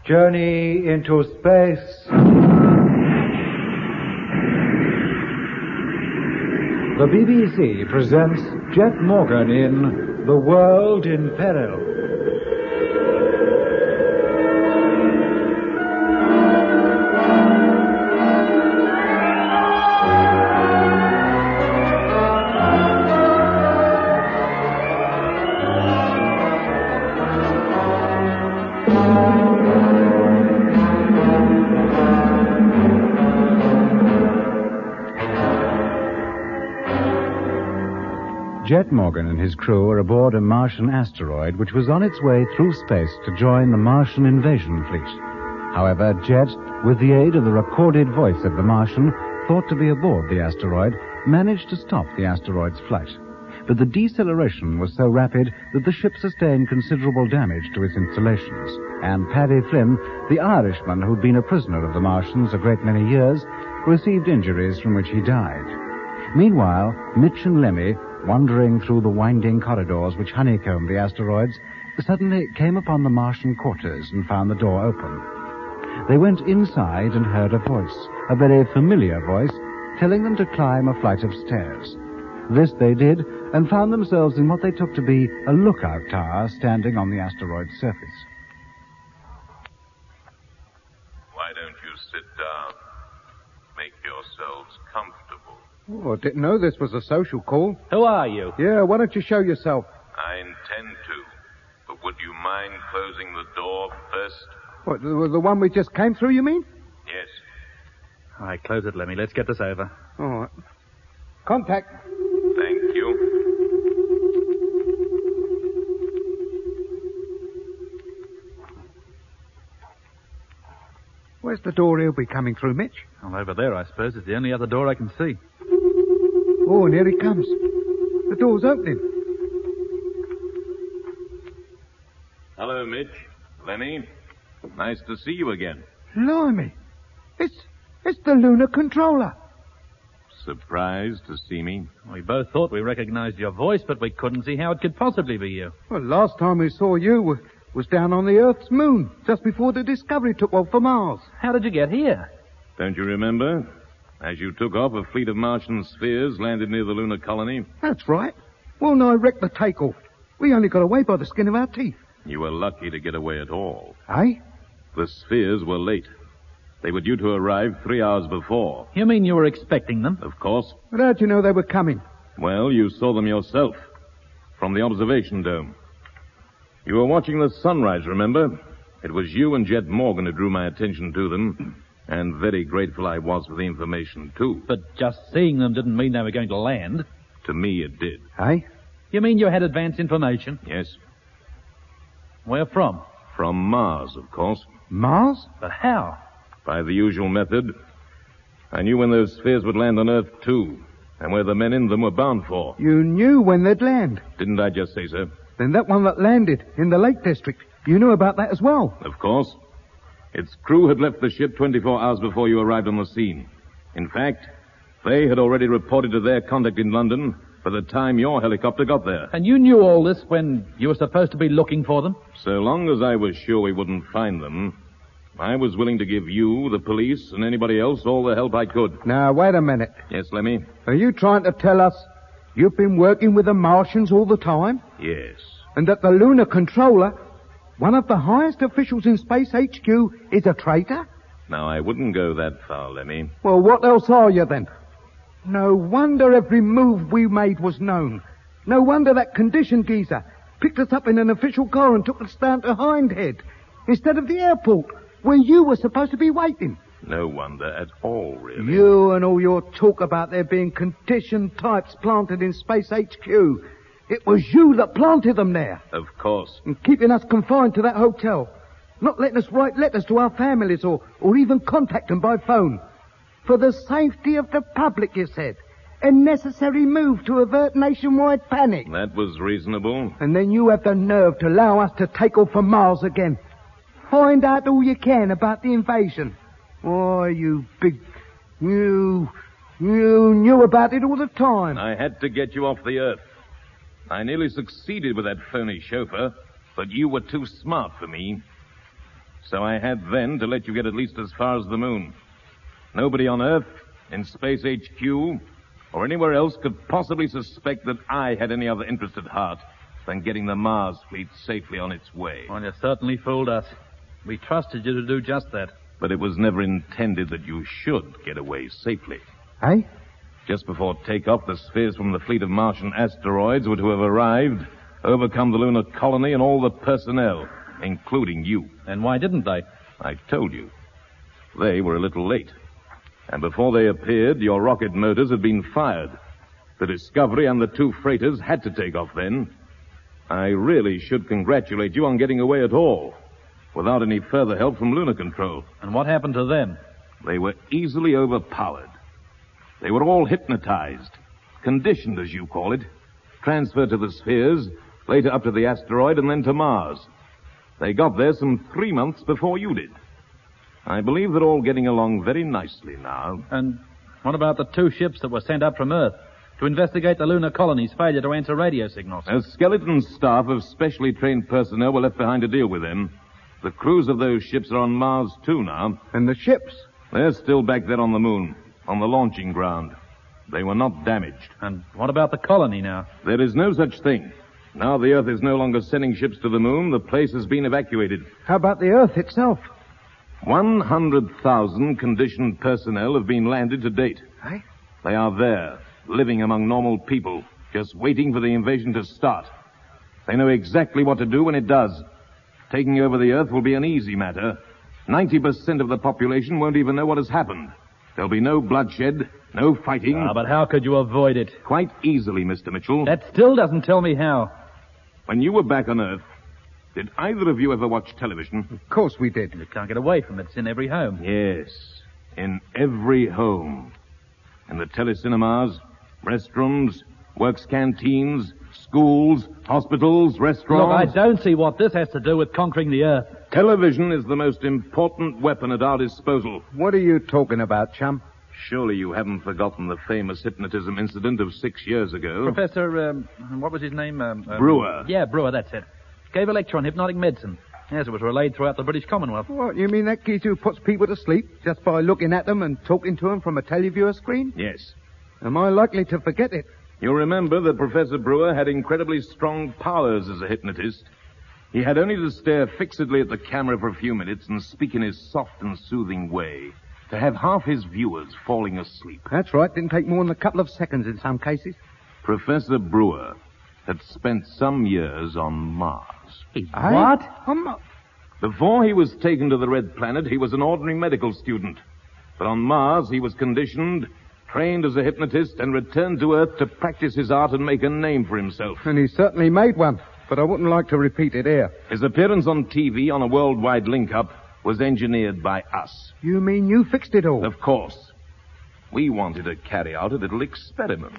Journey into space. The BBC presents Jet Morgan in The World in Peril. Jet Morgan and his crew are aboard a Martian asteroid which was on its way through space to join the Martian invasion fleet. However, Jet, with the aid of the recorded voice of the Martian, thought to be aboard the asteroid, managed to stop the asteroid's flight. But the deceleration was so rapid that the ship sustained considerable damage to its installations, and Paddy Flynn, the Irishman who'd been a prisoner of the Martians a great many years, received injuries from which he died. Meanwhile, Mitch and Lemmy, wandering through the winding corridors which honeycombed the asteroids, suddenly came upon the Martian quarters and found the door open. They went inside and heard a voice, a very familiar voice, telling them to climb a flight of stairs. This they did, and found themselves in what they took to be a lookout tower standing on the asteroid's surface. Why don't you sit down? Make yourselves comfortable. Oh, I didn't know this was a social call. Who are you? Yeah, why don't you show yourself? I intend to. But would you mind closing the door first? What, the one we just came through, you mean? Yes. All right, close it, Lemmy. Let's get this over. All right. Contact. Thank you. Where's the door he'll be coming through, Mitch? Well, over there, I suppose. It's the only other door I can see. Oh, and here he comes. The door's opening. Hello, Mitch. Lenny. Nice to see you again. Blimey. It's the lunar controller. Surprised to see me? We both thought we recognized your voice, but we couldn't see how it could possibly be you. Well, last time we saw you was down on the Earth's moon, just before the Discovery took off for Mars. How did you get here? Don't you remember? As you took off, a fleet of Martian spheres landed near the lunar colony. That's right. Well, no, I wrecked the takeoff. We only got away by the skin of our teeth. You were lucky to get away at all. Eh? The spheres were late. They were due to arrive 3 hours before. You mean you were expecting them? Of course. But how'd you know they were coming? Well, you saw them yourself. From the observation dome. You were watching the sunrise, remember? It was you and Jet Morgan who drew my attention to them. And very grateful I was for the information, too. But just seeing them didn't mean they were going to land. To me, it did. Eh? You mean you had advance information? Yes. Where from? From Mars, of course. Mars? But how? By the usual method. I knew when those spheres would land on Earth, too. And where the men in them were bound for. You knew when they'd land. Didn't I just say so? Then that one that landed in the Lake District, you knew about that as well. Of course. Its crew had left the ship 24 hours before you arrived on the scene. In fact, they had already reported to their contact in London by the time your helicopter got there. And you knew all this when you were supposed to be looking for them? So long as I was sure we wouldn't find them, I was willing to give you, the police, and anybody else all the help I could. Now, wait a minute. Yes, Lemmy? Are you trying to tell us you've been working with the Martians all the time? Yes. And that the lunar controller, one of the highest officials in Space HQ, is a traitor? Now, I wouldn't go that far, Lemmy. Well, what else are you then? No wonder every move we made was known. No wonder that condition geezer picked us up in an official car and took us down to Hindhead instead of the airport where you were supposed to be waiting. No wonder at all, really. You and all your talk about there being conditioned types planted in Space HQ. It was you that planted them there. Of course. And keeping us confined to that hotel. Not letting us write letters to our families or even contact them by phone. For the safety of the public, you said. A necessary move to avert nationwide panic. That was reasonable. And then you have the nerve to allow us to take off for Mars again. Find out all you can about the invasion. Oh, you big... You knew about it all the time. I had to get you off the Earth. I nearly succeeded with that phony chauffeur, but you were too smart for me. So I had then to let you get at least as far as the moon. Nobody on Earth, in Space HQ, or anywhere else could possibly suspect that I had any other interest at heart than getting the Mars fleet safely on its way. Well, you certainly fooled us. We trusted you to do just that. But it was never intended that you should get away safely. Eh? Just before takeoff, the spheres from the fleet of Martian asteroids were to have arrived, overcome the lunar colony and all the personnel, including you. And why didn't they? I told you. They were a little late. And before they appeared, your rocket motors had been fired. The Discovery and the two freighters had to take off then. I really should congratulate you on getting away at all, without any further help from Lunar Control. And what happened to them? They were easily overpowered. They were all hypnotized, conditioned, as you call it, transferred to the spheres, later up to the asteroid, and then to Mars. They got there some 3 months before you did. I believe they're all getting along very nicely now. And what about the 2 ships that were sent up from Earth to investigate the lunar colony's failure to answer radio signals? A skeleton staff of specially trained personnel were left behind to deal with them. The crews of those ships are on Mars, too, now. And the ships? They're still back there on the moon, on the launching ground. They were not damaged. And what about the colony now? There is no such thing. Now the Earth is no longer sending ships to the moon. The place has been evacuated. How about the Earth itself? 100,000 conditioned personnel have been landed to date. Eh? They are there, living among normal people, just waiting for the invasion to start. They know exactly what to do when it does. Taking over the Earth will be an easy matter. 90% of the population won't even know what has happened. There'll be no bloodshed, no fighting. But how could you avoid it? Quite easily, Mr. Mitchell. That still doesn't tell me how. When you were back on Earth, did either of you ever watch television? Of course we did. You can't get away from it. It's in every home. Yes, in every home. In the telecinemas, restrooms, works canteens, schools, hospitals, restaurants. Look, I don't see what this has to do with conquering the Earth. Television is the most important weapon at our disposal. What are you talking about, chum? Surely you haven't forgotten the famous hypnotism incident of 6 years ago. Professor, what was his name? Brewer. Yeah, Brewer, that's it. Gave a lecture on hypnotic medicine. Yes, it was relayed throughout the British Commonwealth. What, you mean that geezer who puts people to sleep just by looking at them and talking to them from a televiewer screen? Yes. Am I likely to forget it? You'll remember that Professor Brewer had incredibly strong powers as a hypnotist. He had only to stare fixedly at the camera for a few minutes and speak in his soft and soothing way to have half his viewers falling asleep. That's right. Didn't take more than a couple of seconds in some cases. Professor Brewer had spent some years on Mars. What? Before he was taken to the Red Planet, he was an ordinary medical student. But on Mars, he was conditioned, trained as a hypnotist, and returned to Earth to practice his art and make a name for himself. And he certainly made one, but I wouldn't like to repeat it here. His appearance on TV on a worldwide link-up was engineered by us. You mean you fixed it all? Of course. We wanted to carry out a little experiment.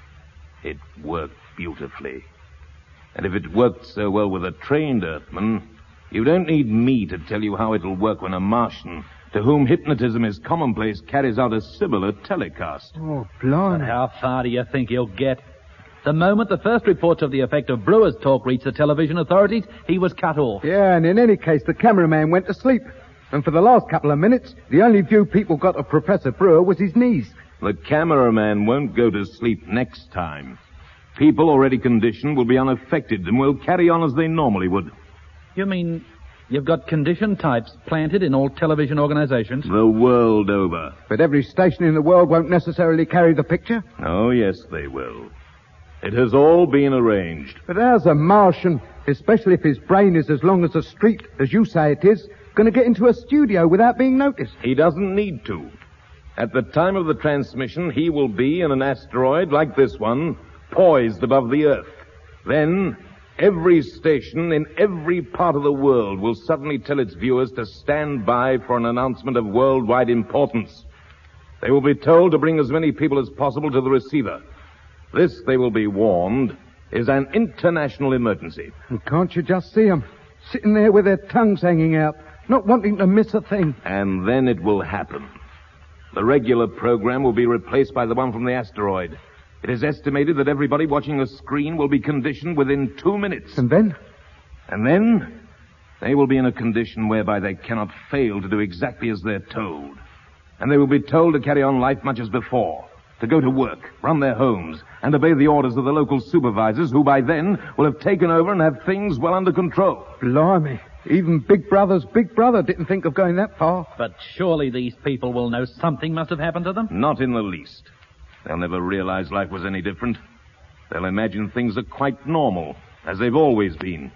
It worked beautifully. And if it worked so well with a trained Earthman, you don't need me to tell you how it'll work when a Martian, to whom hypnotism is commonplace, carries out a similar telecast. Oh, But blimey. how far do you think he'll get? The moment the first reports of the effect of Brewer's talk reached the television authorities, he was cut off. Yeah, and in any case, the cameraman went to sleep. And for the last couple of minutes, the only view people got of Professor Brewer was his knees. The cameraman won't go to sleep next time. People already conditioned will be unaffected and will carry on as they normally would. You mean you've got conditioned types planted in all television organizations? The world over. But every station in the world won't necessarily carry the picture. Oh, yes, they will. It has all been arranged. But how's a Martian, especially if his brain is as long as a street, as you say it is, going to get into a studio without being noticed? He doesn't need to. At the time of the transmission, he will be in an asteroid like this one, poised above the Earth. Then, every station in every part of the world will suddenly tell its viewers to stand by for an announcement of worldwide importance. They will be told to bring as many people as possible to the receiver. This, they will be warned, is an international emergency. And can't you just see them, sitting there with their tongues hanging out, not wanting to miss a thing? And then it will happen. The regular program will be replaced by the one from the asteroid. It is estimated that everybody watching a screen will be conditioned within 2 minutes. And then? And then, They will be in a condition whereby they cannot fail to do exactly as they're told. And they will be told to carry on life much as before, to go to work, run their homes, and obey the orders of the local supervisors, who by then will have taken over and have things well under control. Blimey. Even Big Brother's Big Brother didn't think of going that far. But surely these people will know something must have happened to them? Not in the least. They'll never realize life was any different. They'll imagine things are quite normal, as they've always been.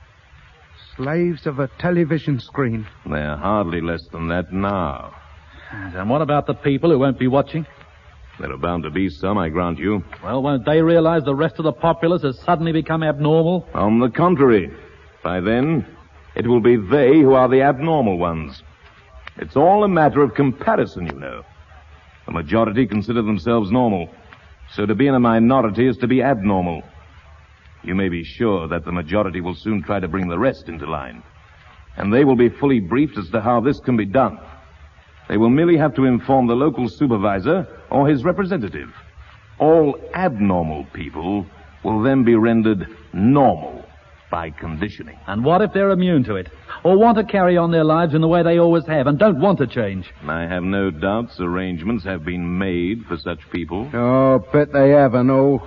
Slaves of a television screen. They're hardly less than that now. And what about the people who won't be watching? There are bound to be some, I grant you. Well, won't they realize the rest of the populace has suddenly become abnormal? On the contrary. By then, it will be they who are the abnormal ones. It's all a matter of comparison, you know. The majority consider themselves normal. So to be in a minority is to be abnormal. You may be sure that the majority will soon try to bring the rest into line. And they will be fully briefed as to how this can be done. They will merely have to inform the local supervisor or his representative. All abnormal people will then be rendered normal by conditioning. And what if they're immune to it? Or want to carry on their lives in the way they always have and don't want to change? I have no doubts arrangements have been made for such people. Oh, bet they have and all.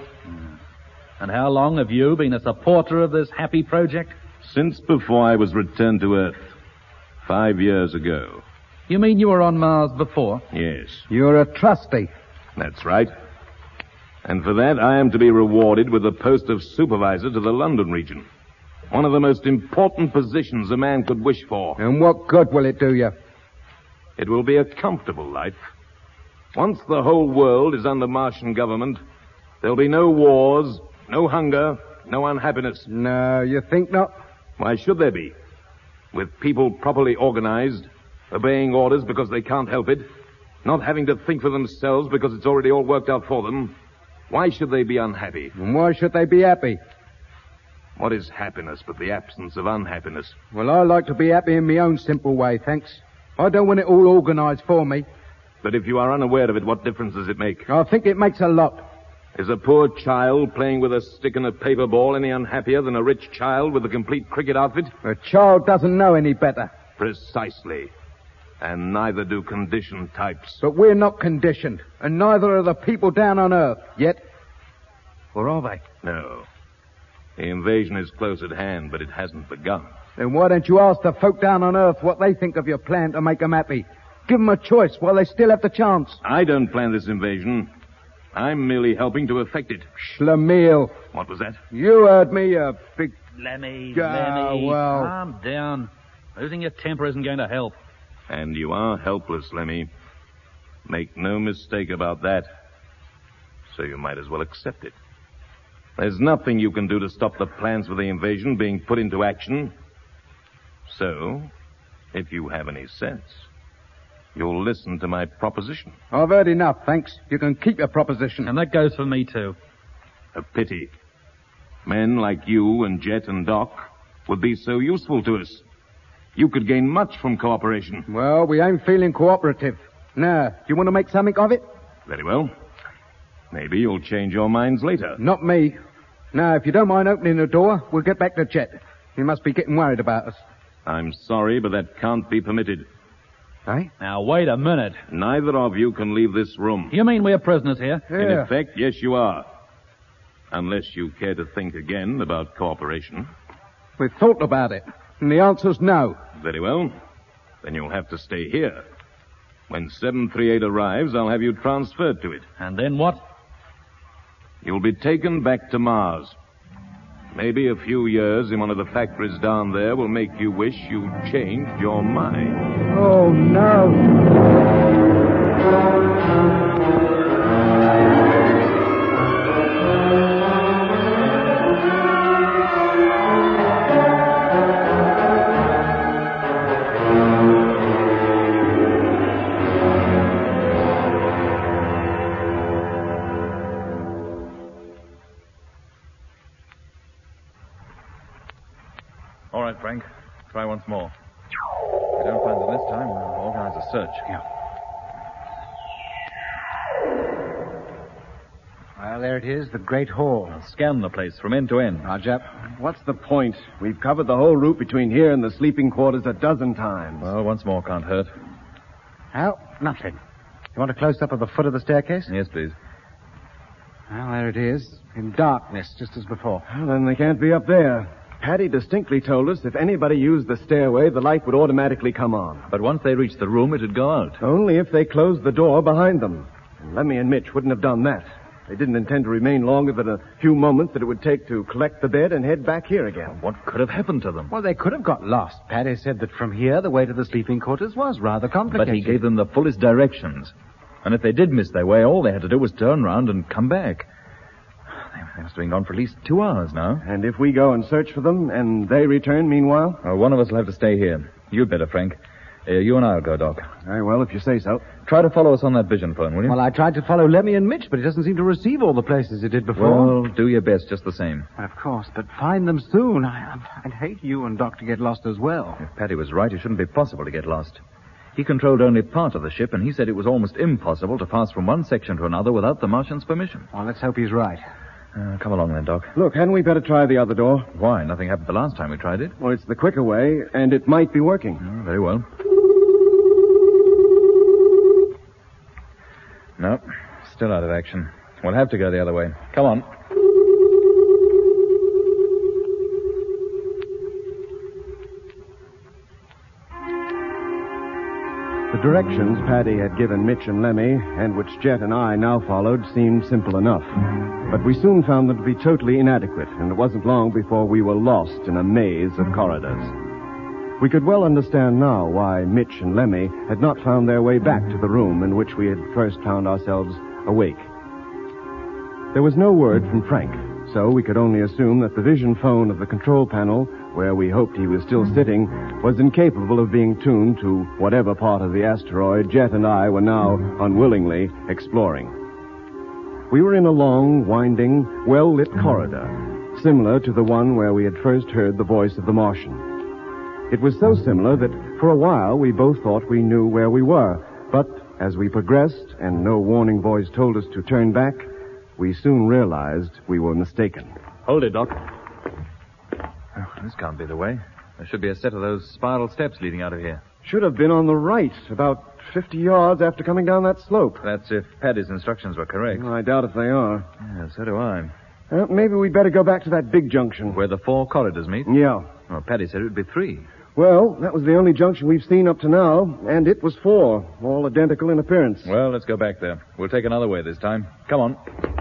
And how long have you been a supporter of this happy project? Since before I was returned to Earth, 5 years ago. You mean you were on Mars before? Yes, You're a trustee. that's right. And for that, I am to be rewarded with the post of supervisor to the London region. One of the most important positions a man could wish for. And what good will it do you? It will be a comfortable life. Once the whole world is under Martian government, there'll be no wars, no hunger, no unhappiness. No, you think not? Why should there be? With people properly organized, obeying orders because they can't help it, not having to think for themselves because it's already all worked out for them, why should they be unhappy? And why should they be happy? What is happiness but the absence of unhappiness? Well, I like to be happy in my own simple way, thanks. I don't want it all organized for me. But if you are unaware of it, what difference does it make? I think it makes a lot. Is a poor child playing with a stick and a paper ball any unhappier than a rich child with a complete cricket outfit? A child doesn't know any better. Precisely. And neither do conditioned types. But we're not conditioned, and neither are the people down on Earth, yet. Or are they? No. The invasion is close at hand, but it hasn't begun. Then why don't you ask the folk down on Earth what they think of your plan to make them happy? Give them a choice while they still have the chance. I don't plan this invasion. I'm merely helping to effect it. Schlemiel. What was that? You heard me, you big... Lemmy, Lemmy. Well. Calm down. Losing your temper isn't going to help. And you are helpless, Lemmy. Make no mistake about that. So you might as well accept it. There's nothing you can do to stop the plans for the invasion being put into action. So, if you have any sense, you'll listen to my proposition. I've heard enough, thanks. You can keep your proposition. And that goes for me, too. A pity. Men like you and Jet and Doc would be so useful to us. You could gain much from cooperation. Well, we ain't feeling cooperative. Now, do you want to make something of it? Very well. Maybe you'll change your minds later. Not me. Now, if you don't mind opening the door, we'll get back to Jet. He must be getting worried about us. I'm sorry, but that can't be permitted. Eh? Now, wait a minute. Neither of you can leave this room. You mean we're prisoners here? Yeah. In effect, yes, you are. Unless you care to think again about cooperation. We've thought about it, and the answer's no. Very well. Then you'll have to stay here. When 738 arrives, I'll have you transferred to it. And then what? You'll be taken back to Mars. Maybe a few years in one of the factories down there will make you wish you'd changed your mind. Oh, no. All right, Frank. Try once more. If we don't find them this time, we'll organize a search. Yeah. Well, there it is, the Great Hall. Scan the place from end to end. Roger. What's the point? We've covered the whole route between here and the sleeping quarters a dozen times. Well, once more can't hurt. Well, nothing. You want a close-up of the foot of the staircase? Yes, please. Well, there it is, in darkness, just as before. Well, then they can't be up there. Paddy distinctly told us if anybody used the stairway, the light would automatically come on. But once they reached the room, it'd go out. Only if they closed the door behind them. And Lemmy and Mitch wouldn't have done that. They didn't intend to remain longer than a few moments that it would take to collect the bed and head back here again. What could have happened to them? Well, they could have got lost. Paddy said that from here, the way to the sleeping quarters was rather complicated. But he gave them the fullest directions. And if they did miss their way, all they had to do was turn round and come back. They must have been gone for at least 2 hours now. And if we go and search for them, and they return meanwhile? One of us will have to stay here. You'd better, Frank. You and I'll go, Doc. Very well, if you say so. Try to follow us on that vision phone, will you? Well, I tried to follow Lemmy and Mitch, but it doesn't seem to receive all the places it did before. Well, do your best just the same. Well, of course, but find them soon. I'd hate you and Doc to get lost as well. If Paddy was right, it shouldn't be possible to get lost. He controlled only part of the ship, and he said it was almost impossible to pass from one section to another without the Martian's permission. Well, let's hope he's right. Come along then, Doc. Look, hadn't we better try the other door? Why? Nothing happened the last time we tried it. Well, it's the quicker way, and it might be working. Oh, very well. No, still out of action. We'll have to go the other way. Come on. The directions Paddy had given Mitch and Lemmy, and which Jet and I now followed, seemed simple enough. But we soon found them to be totally inadequate, and it wasn't long before we were lost in a maze of corridors. We could well understand now why Mitch and Lemmy had not found their way back to the room in which we had first found ourselves awake. There was no word from Frank, so we could only assume that the vision phone of the control panel, where we hoped he was still sitting, was incapable of being tuned to whatever part of the asteroid Jet and I were now unwillingly exploring. We were in a long, winding, well-lit corridor, similar to the one where we had first heard the voice of the Martian. It was so similar that for a while we both thought we knew where we were, but as we progressed and no warning voice told us to turn back, we soon realized we were mistaken. Hold it, Doc. Oh, this can't be the way. There should be a set of those spiral steps leading out of here. Should have been on the right, about 50 yards after coming down that slope. That's if Paddy's instructions were correct. Well, I doubt if they are. Yeah, so do I. Maybe we'd better go back to that big junction. Where the 4 corridors meet? Yeah. Well, Paddy said it would be 3. Well, that was the only junction we've seen up to now, and it was 4, all identical in appearance. Well, let's go back there. We'll take another way this time. Come on.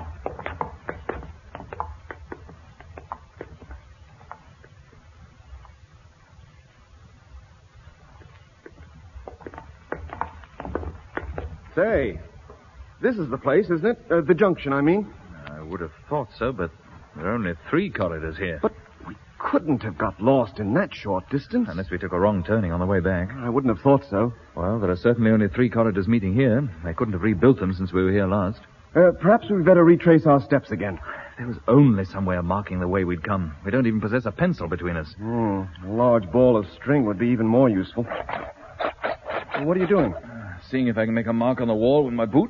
Say, this is the place, isn't it? The junction, I mean. I would have thought so, but there are only 3 corridors here. But we couldn't have got lost in that short distance. Unless we took a wrong turning on the way back. I wouldn't have thought so. Well, there are certainly only 3 corridors meeting here. They couldn't have rebuilt them since we were here last. Perhaps we'd better retrace our steps again. If there was only some way of marking the way we'd come. We don't even possess a pencil between us. A large ball of string would be even more useful. What are you doing? Seeing if I can make a mark on the wall with my boot.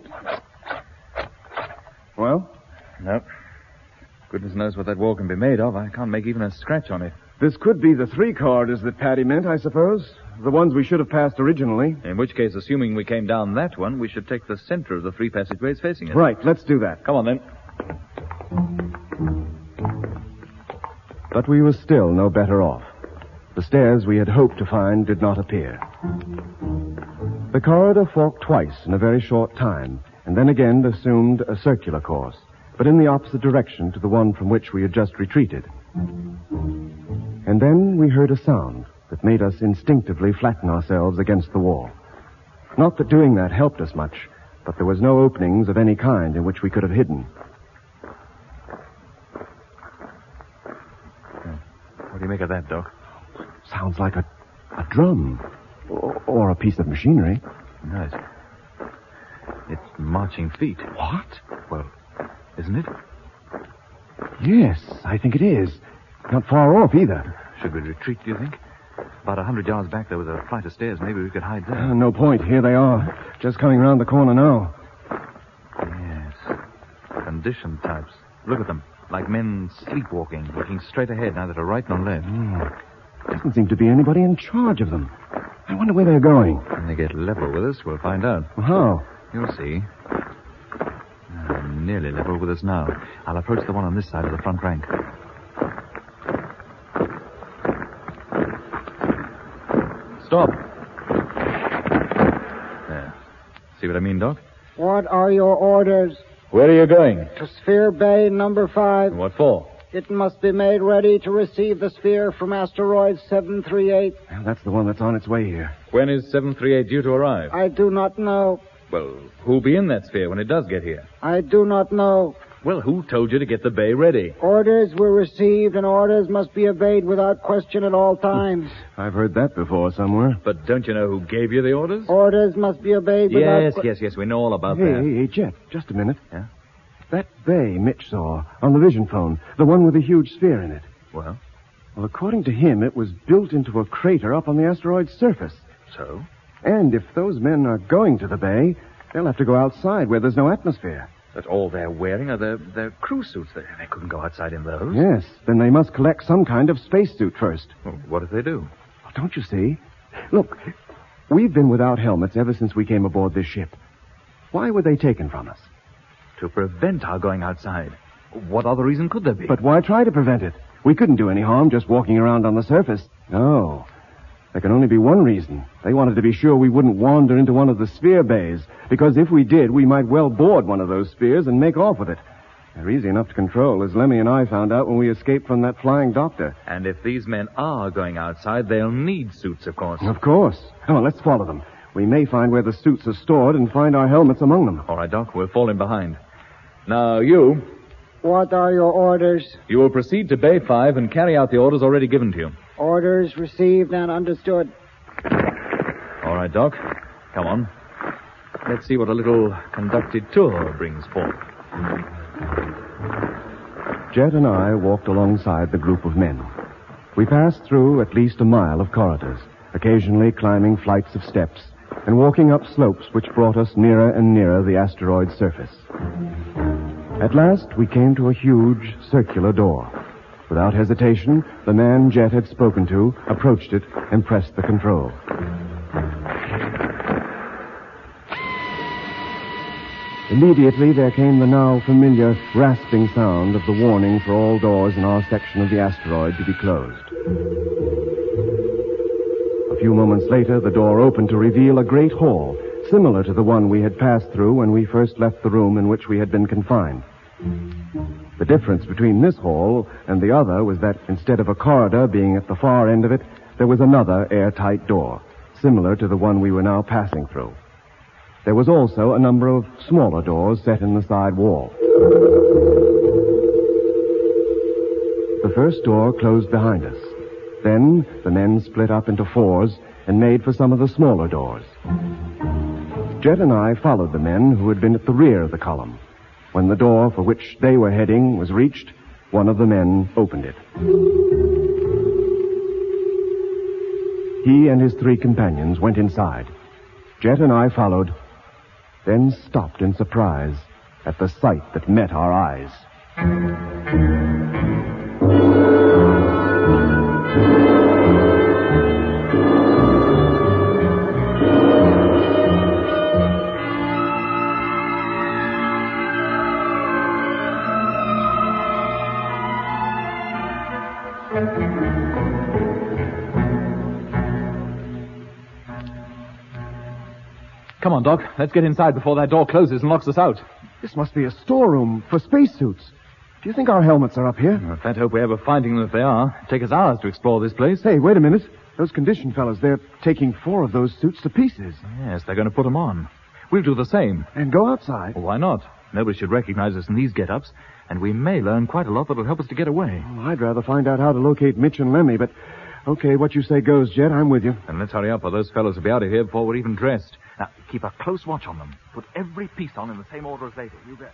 Well? No. Goodness knows what that wall can be made of. I can't make even a scratch on it. This could be the 3 corridors that Paddy meant, I suppose. The ones we should have passed originally. In which case, assuming we came down that one, we should take the center of the 3 passageways facing it. Right, let's do that. Come on, then. But we were still no better off. The stairs we had hoped to find did not appear. The corridor forked twice in a very short time, and then again assumed a circular course, but in the opposite direction to the one from which we had just retreated. And then we heard a sound that made us instinctively flatten ourselves against the wall. Not that doing that helped us much, but there was no openings of any kind in which we could have hidden. What do you make of that, Doc? Sounds like a drum. Or a piece of machinery. No, it's marching feet. What? Well, isn't it? Yes, I think it is. Not far off, either. Should we retreat, do you think? About 100 yards back, there was a flight of stairs. Maybe we could hide there. No point. Here they are. Just coming round the corner now. Yes. And conditioned types. Look at them. Like men sleepwalking, looking straight ahead, neither to right nor left. Doesn't seem to be anybody in charge of them. I wonder where they're going. When they get level with us, we'll find out. Well, how? You'll see. Nearly level with us now. I'll approach the one on this side of the front rank. Stop. There. See what I mean, Doc? What are your orders? Where are you going? To Sphere Bay number 5. What for? It must be made ready to receive the sphere from asteroid 738. Well, that's the one that's on its way here. When is 738 due to arrive? I do not know. Well, who'll be in that sphere when it does get here? I do not know. Well, who told you to get the bay ready? Orders were received, and orders must be obeyed without question at all times. I've heard that before somewhere. But don't you know who gave you the orders? Orders must be obeyed without... Yes, we know all about Hey, that. hey, Jet, just a minute. Yeah? That bay Mitch saw on the vision phone, the one with the huge sphere in it. Well, According to him, it was built into a crater up on the asteroid's surface. so? And if those men are going to the bay, they'll have to go outside where there's no atmosphere. But all they're wearing are their crew suits. They couldn't go outside in those. Yes, then they must collect some kind of spacesuit first. Well, what if they do? Oh, don't you see? Look, we've been without helmets ever since we came aboard this ship. Why were they taken from us? To prevent our going outside. What other reason could there be? But why try to prevent it? We couldn't do any harm just walking around on the surface. No. There can only be one reason. They wanted to be sure we wouldn't wander into one of the sphere bays, because if we did, we might well board one of those spheres and make off with it. They're easy enough to control, as Lemmy and I found out when we escaped from that flying doctor. And if these men are going outside, they'll need suits, of course. Of course. Come on, let's follow them. We may find where the suits are stored and find our helmets among them. All right, Doc, we'll fall in behind. Now, you What are your orders? will proceed to Bay 5 and carry out the orders already given to you. Orders received and understood. All right, Doc. Come on. Let's see what a little conducted tour brings forth. Jet and I walked alongside the group of men. We passed through at least a mile of corridors, occasionally climbing flights of steps and walking up slopes which brought us nearer and nearer the asteroid's surface. At last, we came to a huge circular door. Without hesitation, the man Jet had spoken to approached it and pressed the control. Immediately, there came the now familiar rasping sound of the warning for all doors in our section of the asteroid to be closed. A few moments later, the door opened to reveal a great hall, similar to the one we had passed through when we first left the room in which we had been confined. The difference between this hall and the other was that instead of a corridor being at the far end of it, there was another airtight door, similar to the one we were now passing through. There was also a number of smaller doors set in the side wall. The first door closed behind us. Then the men split up into fours and made for some of the smaller doors. Jet and I followed the men who had been at the rear of the column. When the door for which they were heading was reached, one of the men opened it. He and his 3 companions went inside. Jet and I followed, then stopped in surprise at the sight that met our eyes. Come on, Doc. Let's get inside before that door closes and locks us out. This must be a storeroom for spacesuits. Do you think our helmets are up here? I can't hope we ever finding them if they are. It'll take us hours to explore this place. Hey, wait a minute. Those condition fellows, they're taking 4 of those suits to pieces. Yes, they're going to put them on. We'll do the same. And go outside. Well, why not? Nobody should recognize us in these get-ups, and we may learn quite a lot that will help us to get away. Well, I'd rather find out how to locate Mitch and Lemmy, but okay, what you say goes, Jet. I'm with you. And let's hurry up, or those fellows will be out of here before we're even dressed. Now, keep a close watch on them. Put every piece on in the same order as they do. You bet.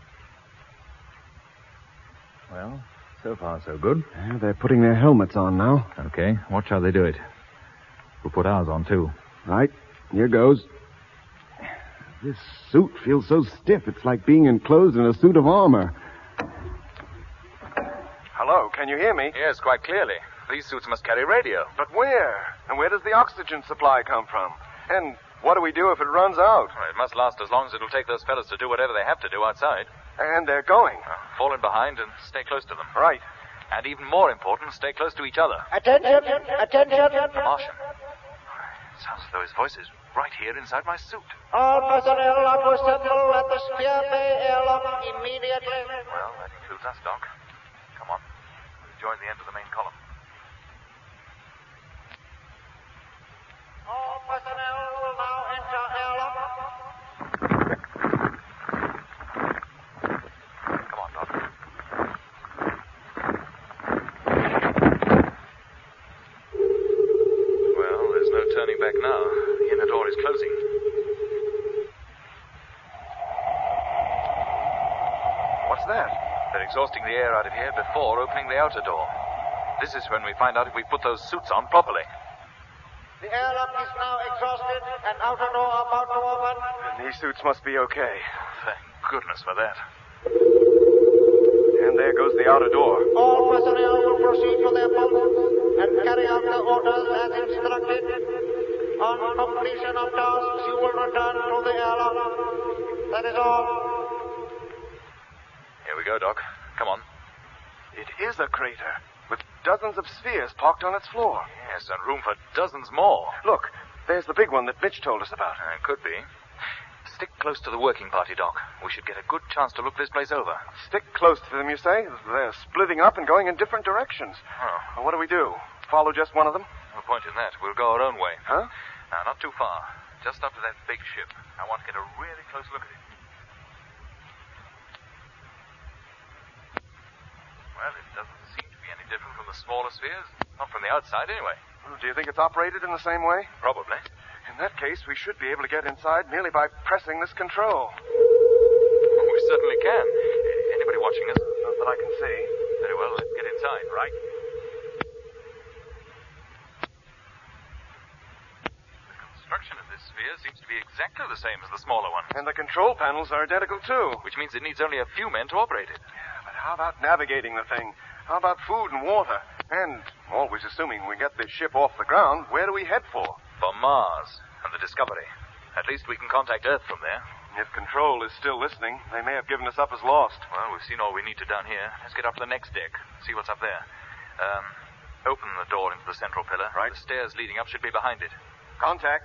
Well, so far so good. Yeah, they're putting their helmets on now. Okay, watch how they do it. We'll put ours on, too. Right, here goes. This suit feels so stiff, it's like being enclosed in a suit of armor. Hello, can you hear me? Yes, quite clearly. These suits must carry radio. But where? And where does the oxygen supply come from? And what do we do if it runs out? Well, it must last as long as it'll take those fellas to do whatever they have to do outside. And they're going. Fall in behind and stay close to them. Right. And even more important, stay close to each other. Attention! Attention! The Martian. It sounds as though his voice is right here inside my suit. All personnel are to assemble at the Sphere Bay airlock immediately. Well, that includes us, Doc. Come on. We'll join the end of the main column. All personnel will now enter airlock. Come on, Doc. Well, there's no turning back now. The inner door is closing. What's that? They're exhausting the air out of here before opening the outer door. This is when we find out if we put those suits on properly. The airlock is now exhausted and outer door about to open. And these suits must be okay. Thank goodness for that. And there goes the outer door. All personnel will proceed to their posts and carry out the orders as instructed. On completion of tasks, you will return to the airlock. That is all. Here we go, Doc. Come on. It is a crater, with dozens of spheres parked on its floor. Yes, and room for dozens more. Look, there's the big one that Mitch told us about. Could be. Stick close to the working party, Doc. We should get a good chance to look this place over. Stick close to them, you say? They're splitting up and going in different directions. Oh. Well, what do we do? Follow just one of them? No point in that. We'll go our own way. Huh? Now, not too far. Just up to that big ship. I want to get a really close look at it. Well, it doesn't seem to be any different from the smaller spheres. Not from the outside, anyway. Well, do you think it's operated in the same way? Probably. In that case, we should be able to get inside merely by pressing this control. We certainly can. Anybody watching us? Not that I can see. Very well, let's get inside. Right. The construction of this sphere seems to be exactly the same as the smaller one. And the control panels are identical, too. Which means it needs only a few men to operate it. Yeah, but how about navigating the thing? How about food and water? And, always assuming we get this ship off the ground, where do we head for? For Mars and the Discovery. At least we can contact Earth from there. If Control is still listening, they may have given us up as lost. Well, we've seen all we need to down here. Let's get up to the next deck. See what's up there. Open the door into the central pillar. Right. The stairs leading up should be behind it. Contact.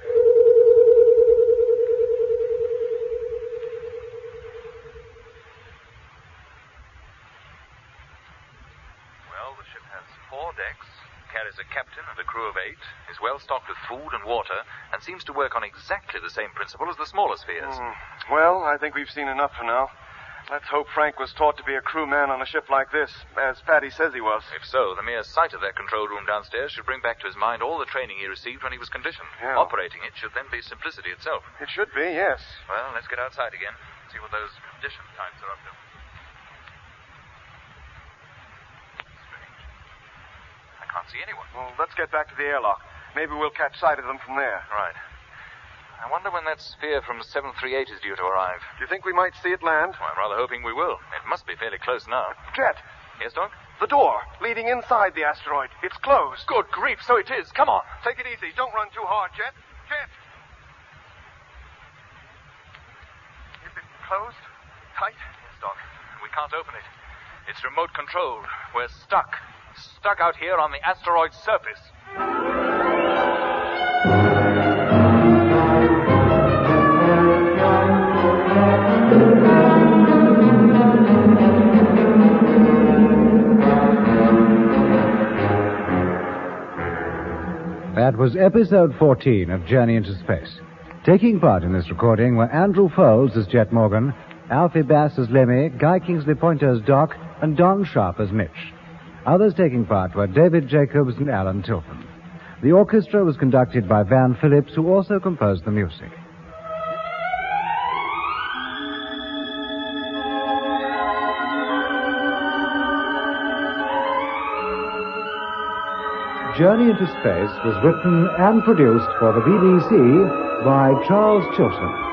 Well, the ship has 4 decks, carries a captain and a crew of 8, is well stocked with food and water, and seems to work on exactly the same principle as the smaller spheres. Well, I think we've seen enough for now. Let's hope Frank was taught to be a crewman on a ship like this, as Paddy says he was. If so, the mere sight of that control room downstairs should bring back to his mind all the training he received when he was conditioned. Yeah. Operating it should then be simplicity itself. It should be, yes. Well, let's get outside again, see what those condition types are up to. Strange. I can't see anyone. Well, let's get back to the airlock. Maybe we'll catch sight of them from there. Right. I wonder when that sphere from 738 is due to arrive. Do you think we might see it land? Well, I'm rather hoping we will. It must be fairly close now. Jet, Yes, Doc? the door leading inside the asteroid. It's closed. Good grief, so it is. Come on. Take it easy. Don't run too hard, Jet. Jet! Is it closed? Tight? Yes, Doc. We can't open it. It's remote controlled. We're stuck. Stuck out here on the asteroid's surface. That was episode 14 of Journey into Space. Taking part in this recording were Andrew Foles as Jet Morgan, Alfie Bass as Lemmy, Guy Kingsley Pointer as Doc, and Don Sharp as Mitch. Others taking part were David Jacobs and Alan Tilton. The orchestra was conducted by Van Phillips, who also composed the music. Journey into Space was written and produced for the BBC by Charles Chilton.